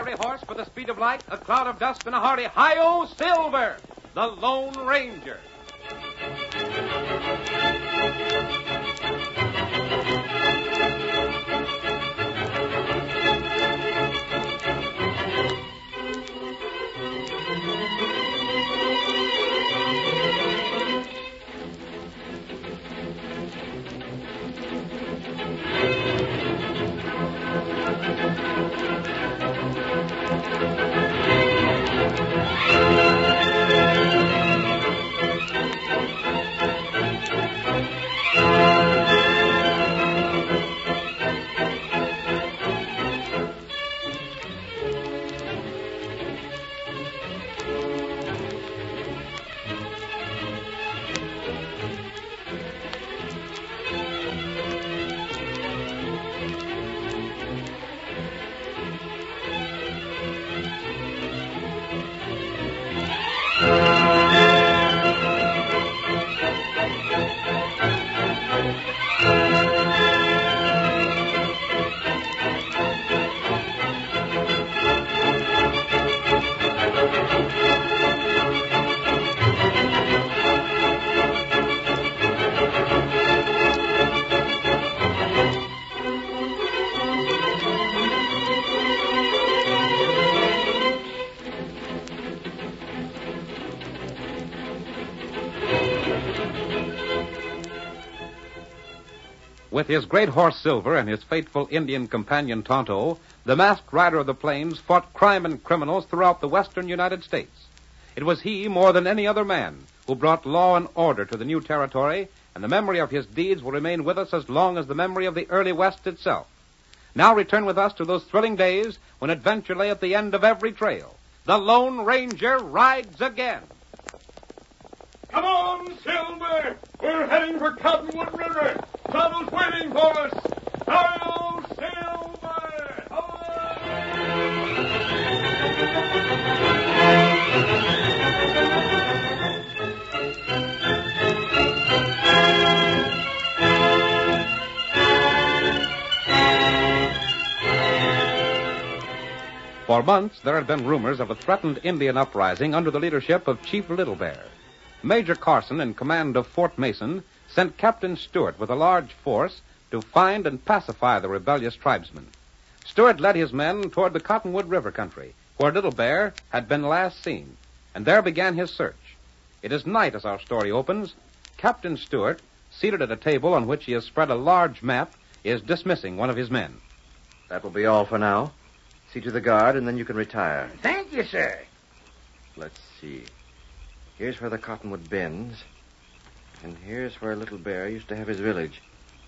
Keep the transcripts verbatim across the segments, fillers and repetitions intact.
fiery horse with the speed of light, a cloud of dust, and a hearty Hi-Yo Silver, the Lone Ranger. With his great horse Silver and his faithful Indian companion Tonto, the masked rider of the plains fought crime and criminals throughout the western United States. It was he, more than any other man, who brought law and order to the new territory, and the memory of his deeds will remain with us as long as the memory of the early West itself. Now return with us to those thrilling days when adventure lay at the end of every trail. The Lone Ranger rides again. Come on, Silver! We're heading for Cottonwood River. Tonto's waiting for us. Hi-yo, Silver! For months, there had been rumors of a threatened Indian uprising under the leadership of Chief Little Bear. Major Carson, in command of Fort Mason, sent Captain Stewart with a large force to find and pacify the rebellious tribesmen. Stewart led his men toward the Cottonwood River country, where Little Bear had been last seen, and there began his search. It is night as our story opens. Captain Stewart, seated at a table on which he has spread a large map, is dismissing one of his men. That will be all for now. See to the guard, and then you can retire. Thank you, sir. Let's see. Here's where the Cottonwood bends, and here's where Little Bear used to have his village.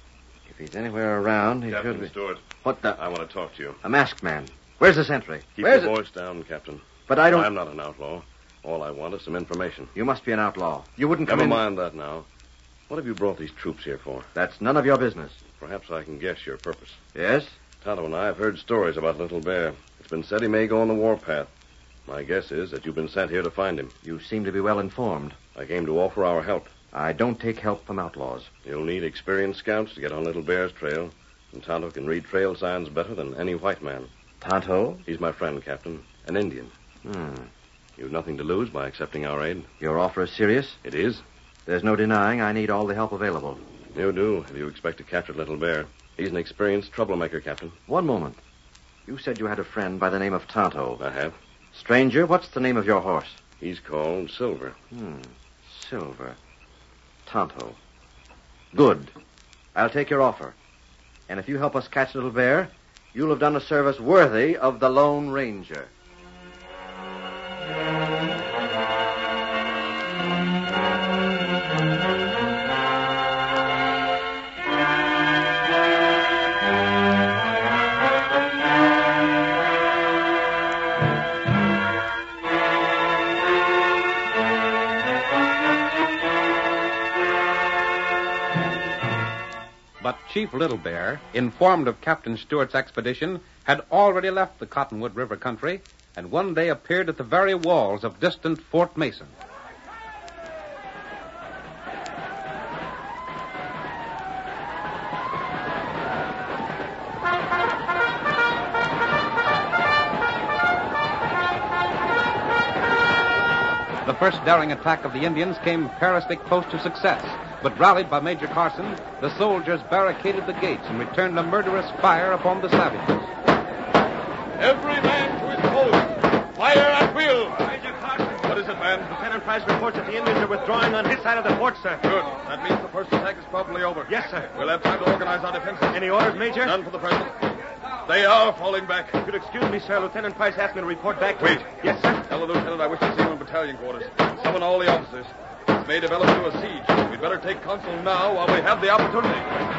If he's anywhere around, he Captain should be... Stewart. What the... I want to talk to you. A masked man. Where's the sentry? Keep Where's your it? voice down, Captain. But I don't... I'm not an outlaw. All I want is some information. You must be an outlaw. You wouldn't come Never in... mind that now. What have you brought these troops here for? That's none of your business. Perhaps I can guess your purpose. Yes? Tonto and I have heard stories about Little Bear. It's been said he may go on the warpath. My guess is that you've been sent here to find him. You seem to be well informed. I came to offer our help. I don't take help from outlaws. You'll need experienced scouts to get on Little Bear's trail, and Tonto can read trail signs better than any white man. Tonto? He's my friend, Captain. An Indian. Hmm. You've nothing to lose by accepting our aid. Your offer is serious? It is. There's no denying I need all the help available. You do, if you expect to capture Little Bear. He's an experienced troublemaker, Captain. One moment. You said you had a friend by the name of Tonto. I have. Stranger, what's the name of your horse? He's called Silver. Hmm. Silver. Tonto. Good. I'll take your offer. And if you help us catch Little Bear, you'll have done a service worthy of the Lone Ranger. But Chief Little Bear, informed of Captain Stewart's expedition, had already left the Cottonwood River country and one day appeared at the very walls of distant Fort Mason. first daring attack of the Indians came perilously close to success, but rallied by Major Carson, the soldiers barricaded the gates and returned a murderous fire upon the savages. Every man to his post. Fire at will. Major Carson. What is it, man? Lieutenant Price reports that the Indians are withdrawing on his side of the fort, sir. Good. That means the first attack is probably over. Yes, sir. We'll have time to organize our defenses. Any orders, Major? None for the present. They are falling back. If you'll excuse me, sir, Lieutenant Price asked me to report back to Wait. you. Yes, sir. Tell the lieutenant I wish to see him in battalion quarters. Summon all the officers. This may develop into a siege. We'd better take counsel now while we have the opportunity.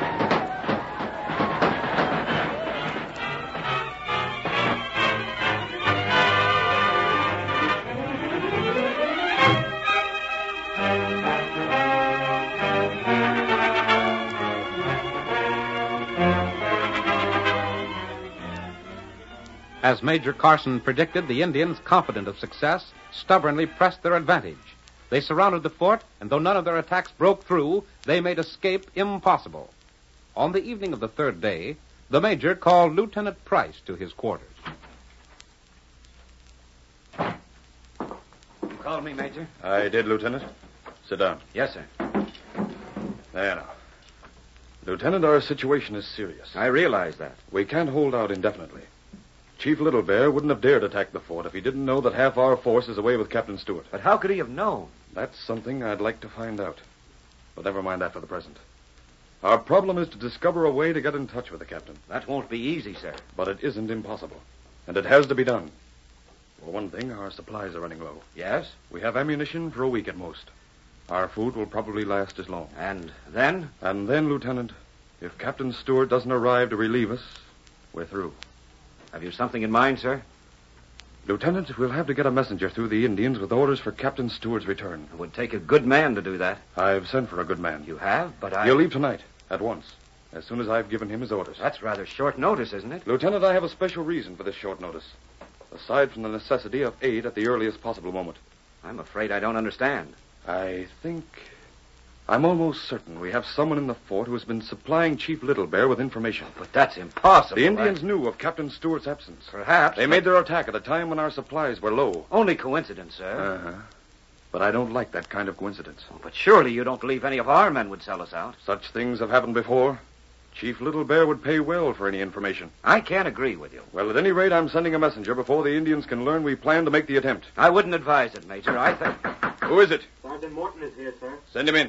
As Major Carson predicted, the Indians, confident of success, stubbornly pressed their advantage. They surrounded the fort, and though none of their attacks broke through, they made escape impossible. On the evening of the third day, the Major called Lieutenant Price to his quarters. You called me, Major? I did, Lieutenant. Sit down. Yes, sir. There now. Lieutenant, our situation is serious. I realize that. We can't hold out indefinitely. Chief Little Bear wouldn't have dared attack the fort if he didn't know that half our force is away with Captain Stewart. But how could he have known? That's something I'd like to find out. But never mind that for the present. Our problem is to discover a way to get in touch with the captain. That won't be easy, sir. But it isn't impossible. And it has to be done. For one thing, our supplies are running low. Yes? We have ammunition for a week at most. Our food will probably last as long. And then? And then, Lieutenant, if Captain Stewart doesn't arrive to relieve us, we're through. Have you something in mind, sir? Lieutenant, we'll have to get a messenger through the Indians with orders for Captain Stewart's return. It would take a good man to do that. I've sent for a good man. You have? But I... He'll leave tonight, at once, as soon as I've given him his orders. That's rather short notice, isn't it? Lieutenant, I have a special reason for this short notice, aside from the necessity of aid at the earliest possible moment. I'm afraid I don't understand. I think... I'm almost certain we have someone in the fort who has been supplying Chief Little Bear with information. But that's impossible. The Indians I... knew of Captain Stewart's absence. Perhaps. They but... made their attack at a time when our supplies were low. Only coincidence, sir. Uh-huh. But I don't like that kind of coincidence. Oh, but surely you don't believe any of our men would sell us out. Such things have happened before. Chief Little Bear would pay well for any information. I can't agree with you. Well, at any rate, I'm sending a messenger before the Indians can learn we plan to make the attempt. I wouldn't advise it, Major. I think... Who is it? Sergeant Morton is here, sir. Send him in.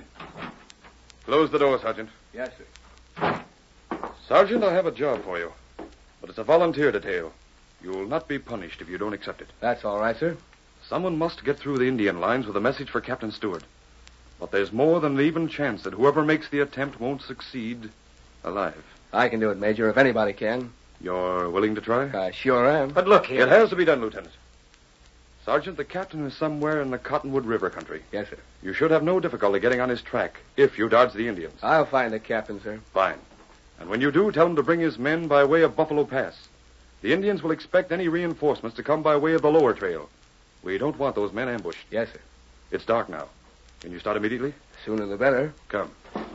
Close the door, Sergeant. Yes, sir. Sergeant, I have a job for you. But it's a volunteer detail. You'll not be punished if you don't accept it. That's all right, sir. Someone must get through the Indian lines with a message for Captain Stewart. But there's more than an even chance that whoever makes the attempt won't succeed alive. I can do it, Major, if anybody can. You're willing to try? I sure am. But look here. It has to be done, Lieutenant. Sergeant, the captain is somewhere in the Cottonwood River country. Yes, sir. You should have no difficulty getting on his track if you dodge the Indians. I'll find the captain, sir. Fine. And when you do, tell him to bring his men by way of Buffalo Pass. The Indians will expect any reinforcements to come by way of the lower trail. We don't want those men ambushed. Yes, sir. It's dark now. Can you start immediately? Sooner the better. Come.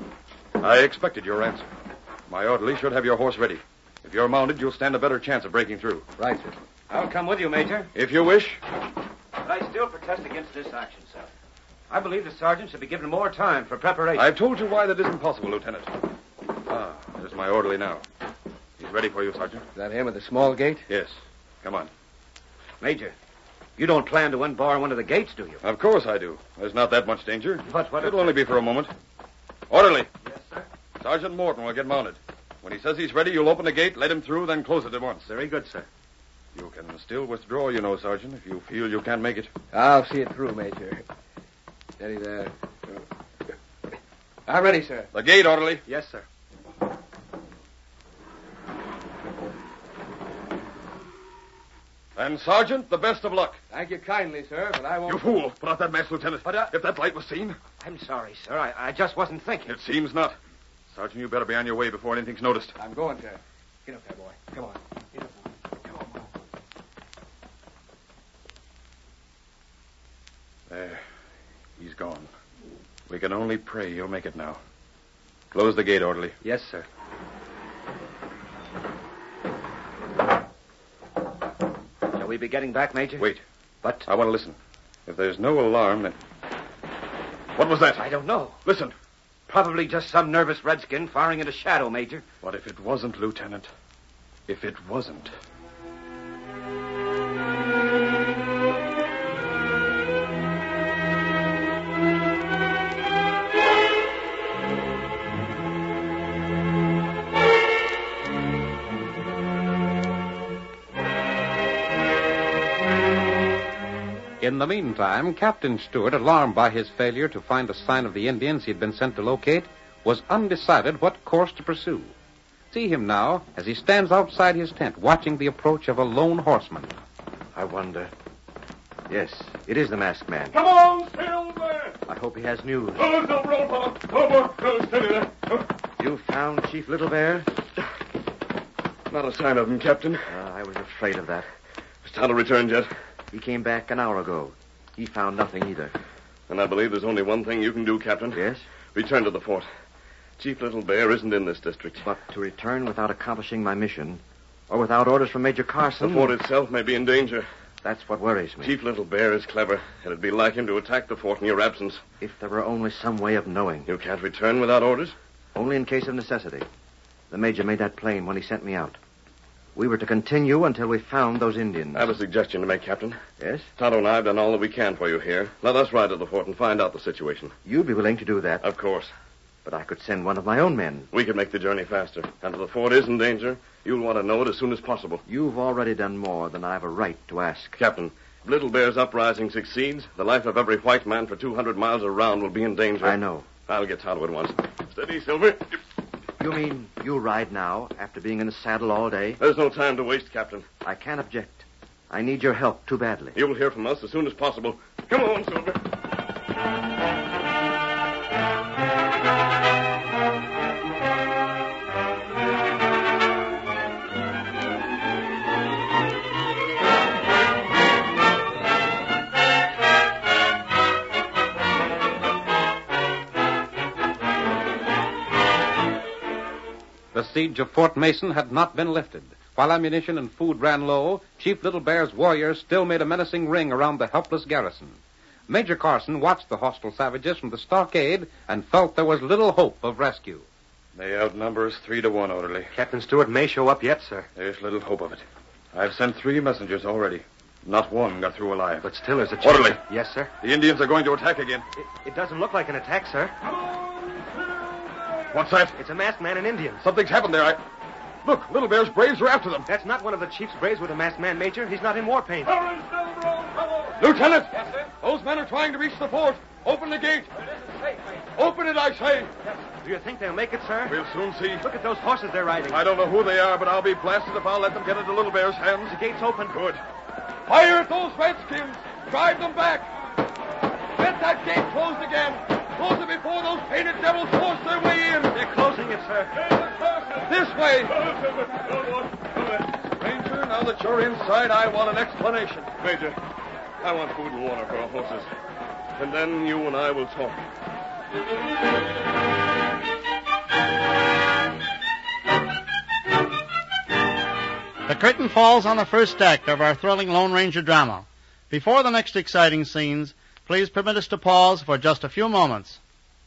I expected your answer. My orderly should have your horse ready. If you're mounted, you'll stand a better chance of breaking through. Right, sir. I'll come with you, Major. If you wish. But I still protest against this action, sir. I believe the sergeant should be given more time for preparation. I've told you why that isn't possible, Lieutenant. Ah, there's my orderly now. He's ready for you, Sergeant. Is that him at the small gate? Yes. Come on. Major, you don't plan to unbar one of the gates, do you? Of course I do. There's not that much danger. But what if... It'll only be for a moment. Orderly. Yes, sir. Sergeant Morton will get mounted. When he says he's ready, you'll open the gate, let him through, then close it at once. Very good, sir. You can still withdraw, you know, Sergeant, if you feel you can't make it. I'll see it through, Major. Steady there. I'm ready, sir. The gate, orderly. Yes, sir. And, Sergeant, the best of luck. Thank you kindly, sir, but I won't... You fool. Put out that mask, Lieutenant. But, uh... If that light was seen... I'm sorry, sir. I, I just wasn't thinking. It seems not. Sergeant, you better be on your way before anything's noticed. I'm going, sir. Get up there, boy. Come on. Get up, boy. Come on, boy. There. He's gone. We can only pray he'll make it now. Close the gate, orderly. Yes, sir. Shall we be getting back, Major? Wait. But... I want to listen. If there's no alarm, then... What was that? I don't know. Listen. Probably just some nervous redskin firing into shadow, Major. What if it wasn't, Lieutenant? If it wasn't... In the meantime, Captain Stewart, alarmed by his failure to find a sign of the Indians he had been sent to locate, was undecided what course to pursue. See him now as he stands outside his tent watching the approach of a lone horseman. I wonder. Yes, it is the masked man. Come on, Silver! I hope he has news. Oh, Silver, old fellow. Oh, oh, steady there. Oh. You found Chief Little Bear? Not a sign of him, Captain. Uh, I was afraid of that. Has Tonto returned yet? He came back an hour ago. He found nothing either. And I believe there's only one thing you can do, Captain. Yes? Return to the fort. Chief Little Bear isn't in this district. But to return without accomplishing my mission, or without orders from Major Carson... The fort itself may be in danger. That's what worries me. Chief Little Bear is clever, and it'd be like him to attack the fort in your absence. If there were only some way of knowing. You can't return without orders? Only in case of necessity. The Major made that plain when he sent me out. We were to continue until we found those Indians. I have a suggestion to make, Captain. Yes? Tonto and I have done all that we can for you here. Let us ride to the fort and find out the situation. You'd be willing to do that? Of course. But I could send one of my own men. We could make the journey faster. And if the fort is in danger, you'll want to know it as soon as possible. You've already done more than I have a right to ask. Captain, if Little Bear's uprising succeeds, the life of every white man for two hundred miles around will be in danger. I know. I'll get Tonto at once. Steady, Silver. You mean you'll ride now, after being in the saddle all day? There's no time to waste, Captain. I can't object. I need your help too badly. You'll hear from us as soon as possible. Come on, Silver. The siege of Fort Mason had not been lifted. While ammunition and food ran low, Chief Little Bear's warriors still made a menacing ring around the helpless garrison. Major Carson watched the hostile savages from the stockade and felt there was little hope of rescue. They outnumber us three to one, orderly. Captain Stewart may show up yet, sir. There's little hope of it. I've sent three messengers already. Not one got through alive. But still there's a chance. Orderly. Yes, sir. The Indians are going to attack again. It, it doesn't look like an attack, sir. What's that? It's a masked man and Indians. Something's happened there. I... Look, Little Bear's braves are after them. That's not one of the chief's braves with a masked man, Major. He's not in war paint. Lieutenant! Yes, sir? Those men are trying to reach the fort. Open the gate. But it isn't safe, Major. Open it, I say. Yes. Do you think they'll make it, sir? We'll soon see. Look at those horses they're riding. I don't know who they are, but I'll be blasted if I'll let them get into Little Bear's hands. The gate's open. Good. Fire at those redskins. Drive them back. Get that gate closed again. Close it before those painted devils force their way in. They're closing it, sir. This way. Ranger, now that you're inside, I want an explanation. Major, I want food and water for our horses. And then you and I will talk. The curtain falls on the first act of our thrilling Lone Ranger drama. Before the next exciting scenes, please permit us to pause for just a few moments.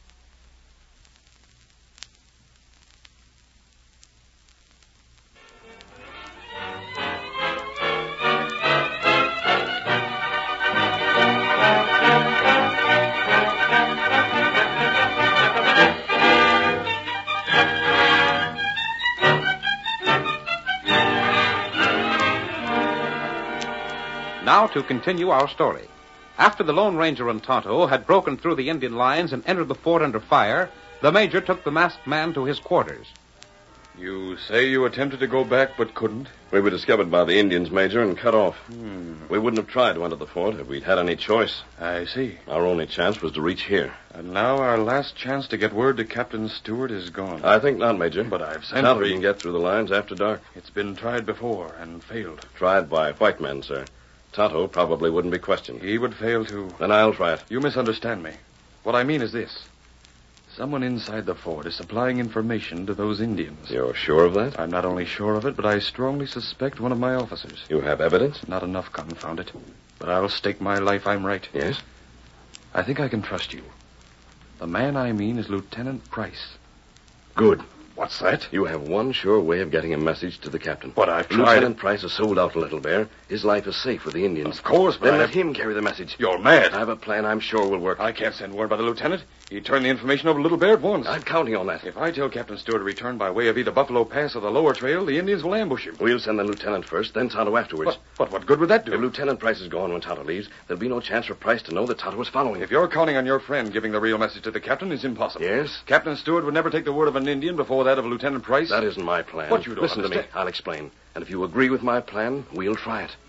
Now to continue our story. After the Lone Ranger and Tonto had broken through the Indian lines and entered the fort under fire, the Major took the masked man to his quarters. You say you attempted to go back but couldn't? We were discovered by the Indians, Major, and cut off. Hmm. We wouldn't have tried to enter the fort if we'd had any choice. I see. Our only chance was to reach here. And now our last chance to get word to Captain Stewart is gone. I think not, Major. But I've sent Now for we you. can get through the lines after dark. It's been tried before and failed. Tried by white men, sir. Tonto probably wouldn't be questioned. He would fail to... Then I'll try it. You misunderstand me. What I mean is this. Someone inside the fort is supplying information to those Indians. You're sure of that? I'm not only sure of it, but I strongly suspect one of my officers. You have evidence? Not enough, confound it. But I'll stake my life I'm right. Yes? I think I can trust you. The man I mean is Lieutenant Price. Good. What's that? You have one sure way of getting a message to the captain. But I've tried. Lieutenant Price has sold out to Little Bear. His life is safe with the Indians. Of course, but Then I let have... him carry the message. You're mad. I have a plan I'm sure will work. I can't send word by the lieutenant. He'd turn the information over to Little Bear at once. I'm counting on that. If I tell Captain Stewart to return by way of either Buffalo Pass or the lower trail, the Indians will ambush him. We'll send the lieutenant first, then Tonto afterwards. But, but what good would that do? If Lieutenant Price is gone when Tonto leaves, there'll be no chance for Price to know that Tonto is following. If you're counting on your friend giving the real message to the captain, it's impossible. Yes? Captain Stewart would never take the word of an Indian before that of Lieutenant Price. That isn't my plan. What you don't Listen to me. understand. I'll explain. And if you agree with my plan, we'll try it.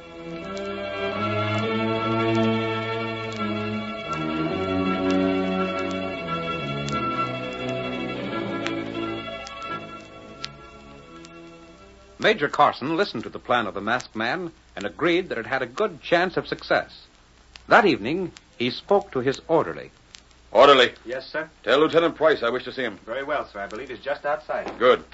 Major Carson listened to the plan of the masked man and agreed that it had a good chance of success. That evening, he spoke to his orderly. Orderly, Yes, sir. tell Lieutenant Price I wish to see him. Very well, sir. I believe he's just outside. Good.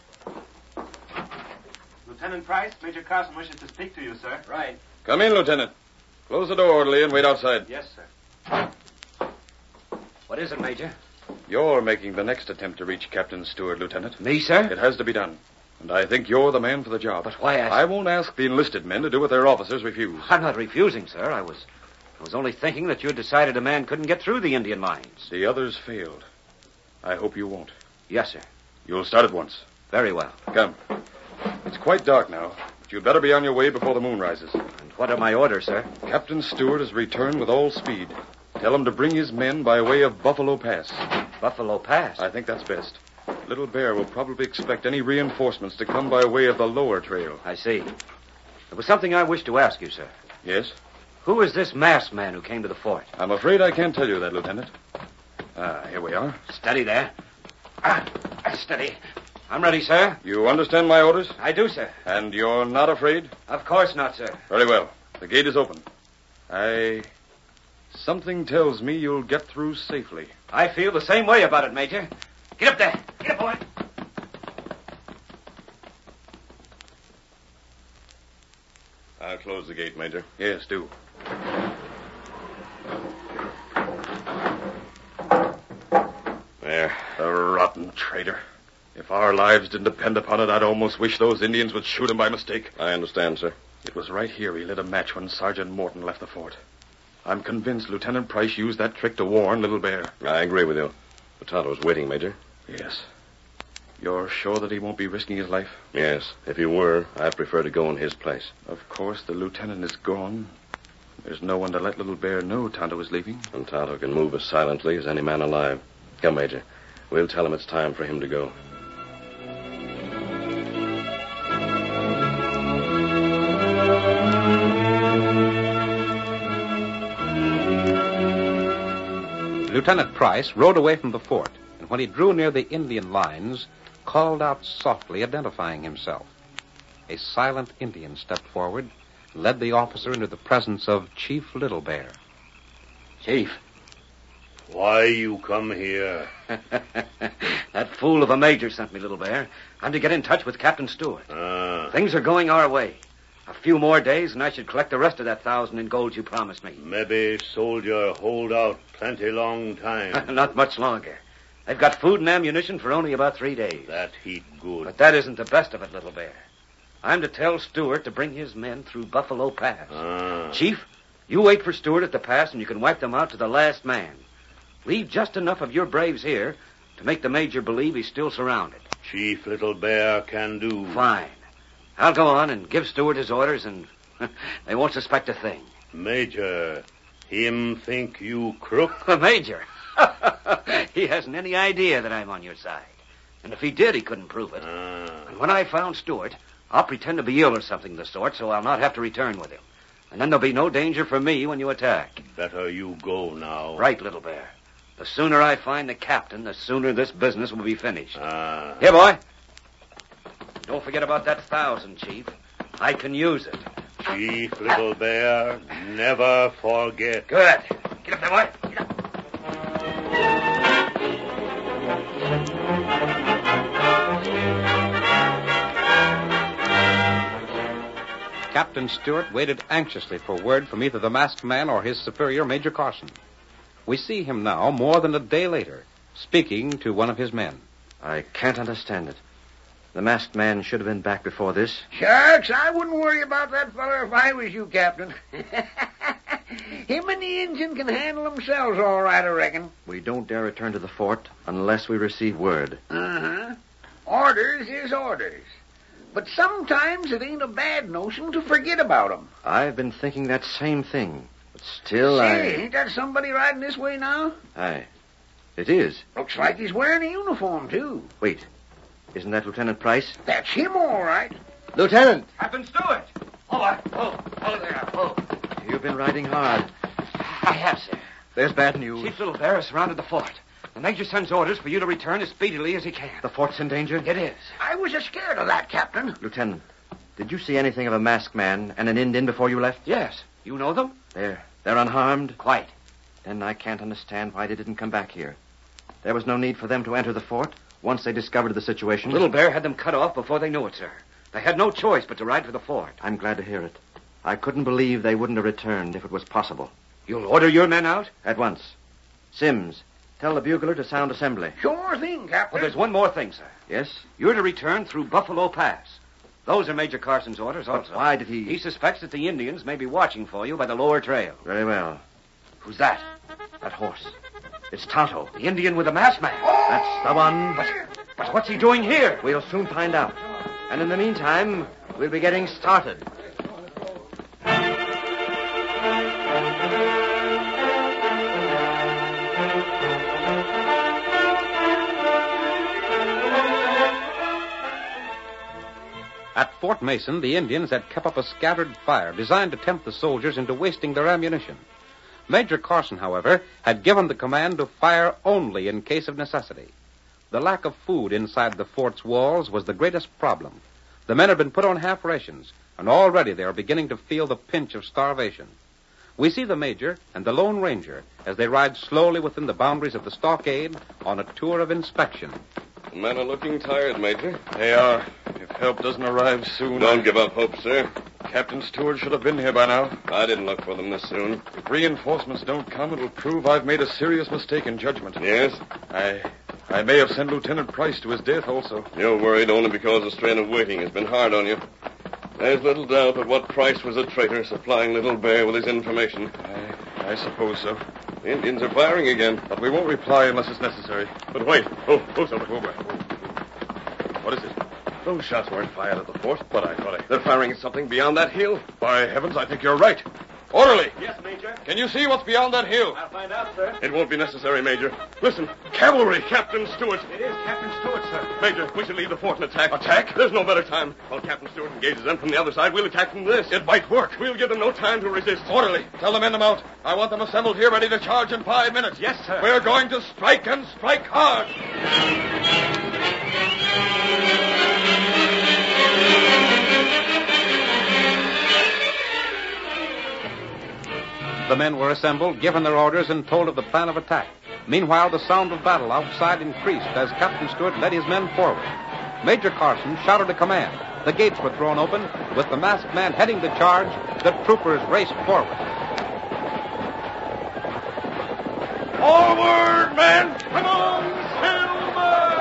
Lieutenant Price, Major Carson wishes to speak to you, sir. Right. Come in, Lieutenant. Close the door, orderly, and wait outside. Yes, sir. What is it, Major? You're making the next attempt to reach Captain Stewart, Lieutenant. Me, sir? It has to be done. And I think you're the man for the job. But why ask... I won't ask the enlisted men to do what their officers refuse. I'm not refusing, sir. I was... I was only thinking that you had decided a man couldn't get through the Indian lines. The others failed. I hope you won't. Yes, sir. You'll start at once. Very well. Come. It's quite dark now, but you'd better be on your way before the moon rises. And what are my orders, sir? Captain Stewart has returned with all speed. Tell him to bring his men by way of Buffalo Pass. Buffalo Pass? I think that's best. Little Bear will probably expect any reinforcements to come by way of the lower trail. I see. There was something I wished to ask you, sir. Yes? Who is this masked man who came to the fort? I'm afraid I can't tell you that, Lieutenant. Ah, here we are. Steady there. Ah, steady. I'm ready, sir. You understand my orders? I do, sir. And you're not afraid? Of course not, sir. Very well. The gate is open. I... Something tells me you'll get through safely. I feel the same way about it, Major. Get up there. Get up, boy. I'll close the gate, Major. Yes, do. There. The rotten traitor. If our lives didn't depend upon it, I'd almost wish those Indians would shoot him by mistake. I understand, sir. It was right here he lit a match when Sergeant Morton left the fort. I'm convinced Lieutenant Price used that trick to warn Little Bear. I agree with you. But Tonto's waiting, Major. Yes. You're sure that he won't be risking his life? Yes. If he were, I'd prefer to go in his place. Of course, the lieutenant is gone. There's no one to let Little Bear know Tonto is leaving. And Tonto can move as silently as any man alive. Come, Major. We'll tell him it's time for him to go. Lieutenant Price rode away from the fort, and when he drew near the Indian lines, called out softly, identifying himself. A silent Indian stepped forward, led the officer into the presence of Chief Little Bear. Chief. Why you come here? That fool of a major sent me, Little Bear. I'm to get in touch with Captain Stewart. Ah. Things are going our way. A few more days, and I should collect the rest of that thousand in gold you promised me. Maybe soldier hold out plenty long time. Not much longer. They've got food and ammunition for only about three days. That heat good. But that isn't the best of it, Little Bear. I'm to tell Stewart to bring his men through Buffalo Pass. Ah. Chief, you wait for Stewart at the pass, and you can wipe them out to the last man. Leave just enough of your braves here to make the major believe he's still surrounded. Chief Little Bear can do. Fine. I'll go on and give Stewart his orders, and they won't suspect a thing. Major, him think you crook? The major? He hasn't any idea that I'm on your side. And if he did, he couldn't prove it. Ah. And when I found Stewart, I'll pretend to be ill or something of the sort, so I'll not have to return with him. And then there'll be no danger for me when you attack. Better you go now. Right, Little Bear. The sooner I find the captain, the sooner this business will be finished. Ah. Here, boy. Don't forget about that thousand, Chief. I can use it. Chief Little Bear, never forget. Good. Get up there, boy. Get up. Captain Stewart waited anxiously for word from either the masked man or his superior, Major Carson. We see him now, more than a day later, speaking to one of his men. I can't understand it. The masked man should have been back before this. Shucks, I wouldn't worry about that feller if I was you, Captain. Him and the Injun can handle themselves all right, I reckon. We don't dare return to the fort unless we receive word. Uh-huh. Orders is orders. But sometimes it ain't a bad notion to forget about 'em. I've been thinking that same thing. But still, Say, I... ain't that somebody riding this way now? Aye. It is. Looks like he's wearing a uniform, too. Wait. Isn't that Lieutenant Price? That's him, all right. Lieutenant! Captain Stewart! Oh, I, oh, oh, there, oh. You've been riding hard. I have, sir. There's bad news. Chief Little Bear has surrounded the fort. The Major sends orders for you to return as speedily as he can. The fort's in danger? It is. I was a scared of that, Captain. Lieutenant, did you see anything of a masked man and an Indian before you left? Yes. You know them? They're, they're unharmed? Quite. Then I can't understand why they didn't come back here. There was no need for them to enter the fort once they discovered the situation. Little Bear had them cut off before they knew it, sir. They had no choice but to ride for the fort. I'm glad to hear it. I couldn't believe they wouldn't have returned if it was possible. You'll order your men out? At once. Sims, tell the bugler to sound assembly. Sure thing, Captain. Well, there's one more thing, sir. Yes? You're to return through Buffalo Pass. Those are Major Carson's orders But also. why did he... He suspects that the Indians may be watching for you by the lower trail. Very well. Who's that? That horse. It's Tonto. The Indian with the masked man. That's the one. But, but what's he doing here? We'll soon find out. And in the meantime, we'll be getting started. At Fort Mason, the Indians had kept up a scattered fire designed to tempt the soldiers into wasting their ammunition. Major Carson, however, had given the command to fire only in case of necessity. The lack of food inside the fort's walls was the greatest problem. The men had been put on half rations, and already they are beginning to feel the pinch of starvation. We see the Major and the Lone Ranger as they ride slowly within the boundaries of the stockade on a tour of inspection. The men are looking tired, Major. They are. If help doesn't arrive soon... Don't I... give up hope, sir. Captain Stewart should have been here by now. I didn't look for them this soon. If reinforcements don't come, it'll prove I've made a serious mistake in judgment. Yes? I... I may have sent Lieutenant Price to his death also. You're worried only because the strain of waiting has been hard on you. There's little doubt that what Price was a traitor, supplying Little Bear with his information. I... I suppose so. The Indians are firing again. But we won't reply unless it's necessary. But wait. Oh, oh, Silver. Over. What is it? Those shots weren't fired at the fort. But I thought I... They're firing at something beyond that hill. By heavens, I think you're right. Orderly! Yes, Major. Can you see what's beyond that hill? I'll find out, sir. It won't be necessary, Major. Listen, cavalry, Captain Stewart. It is Captain Stewart, sir. Major, we should leave the fort and attack. Attack? There's no better time. While Captain Stewart engages them from the other side, we'll attack from this. It might work. We'll give them no time to resist. Orderly, tell the men to mount. I want them assembled here ready to charge in five minutes. Yes, sir. We're going to strike and strike hard. The men were assembled, given their orders, and told of the plan of attack. Meanwhile, the sound of battle outside increased as Captain Stewart led his men forward. Major Carson shouted a command. The gates were thrown open. With the masked man heading the charge, the troopers raced forward. Forward, men! Come on, Silver!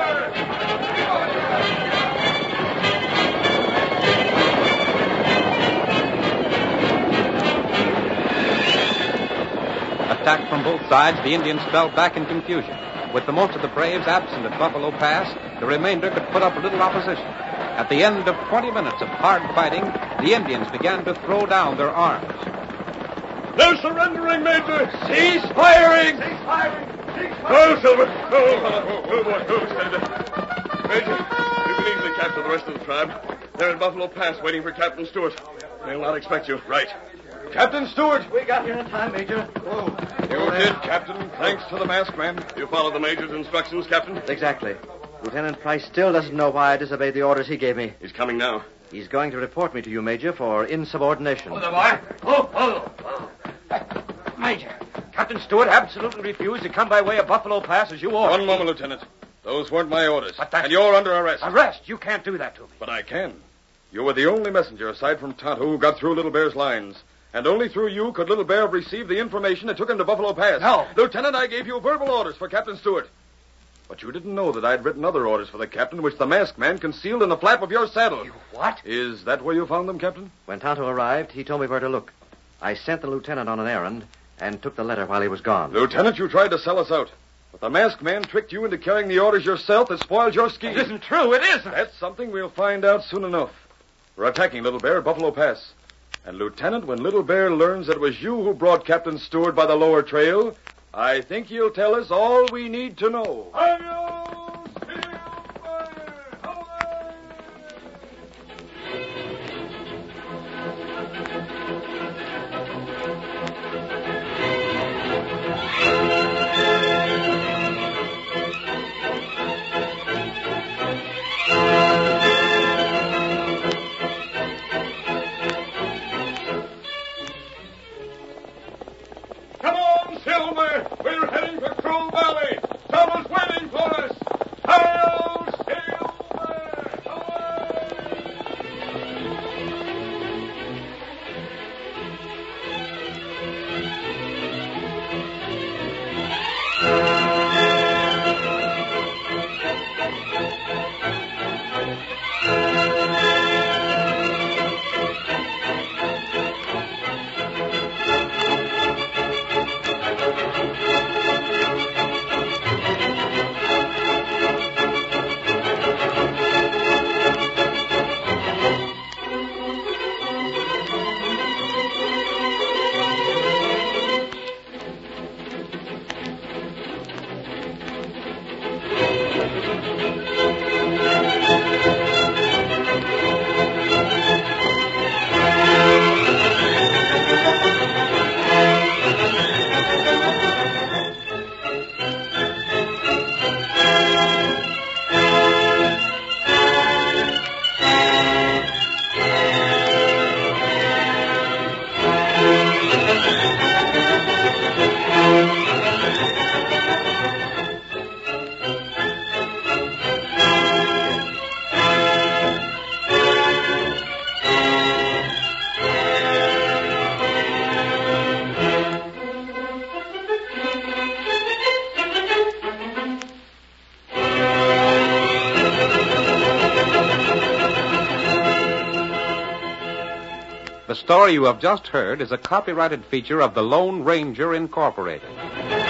Attacked from both sides, the Indians fell back in confusion. With the most of the braves absent at Buffalo Pass, the remainder could put up little opposition. At the end of twenty minutes of hard fighting, the Indians began to throw down their arms. They're surrendering, Major. Cease firing! Cease firing! Cease firing! Oh, Silver. Oh, oh, oh, boy. Oh, steady there. Major, you can easily capture the rest of the tribe. They're at Buffalo Pass waiting for Captain Stewart. They'll not expect you. Right. Captain Stewart! We got here in time, Major. Whoa. You did, Captain. Thanks to the masked man. You followed the Major's instructions, Captain? Exactly. Lieutenant Price still doesn't know why I disobeyed the orders he gave me. He's coming now. He's going to report me to you, Major, for insubordination. Oh, the boy. Oh, oh, oh. Major, Captain Stewart absolutely refused to come by way of Buffalo Pass as you ordered. One moment, Lieutenant. Those weren't my orders. But that- And you're under arrest. Arrest? You can't do that to me. But I can. You were the only messenger, aside from Tonto, who got through Little Bear's lines. And only through you could Little Bear have received the information that took him to Buffalo Pass. No. Lieutenant, I gave you verbal orders for Captain Stewart. But you didn't know that I'd written other orders for the captain, which the masked man concealed in the flap of your saddle. You what? Is that where you found them, Captain? When Tonto arrived, he told me where to look. I sent the lieutenant on an errand and took the letter while he was gone. Lieutenant, you tried to sell us out. But the masked man tricked you into carrying the orders yourself that spoiled your scheme. It isn't true. It isn't. That's something we'll find out soon enough. We're attacking Little Bear at Buffalo Pass. And, Lieutenant, when Little Bear learns that it was you who brought Captain Stewart by the lower trail, I think he'll tell us all we need to know. Come on, Silver! We're heading for Crow Valley! Someone's waiting for us! Hail, Silver! The story you have just heard is a copyrighted feature of the Lone Ranger Incorporated.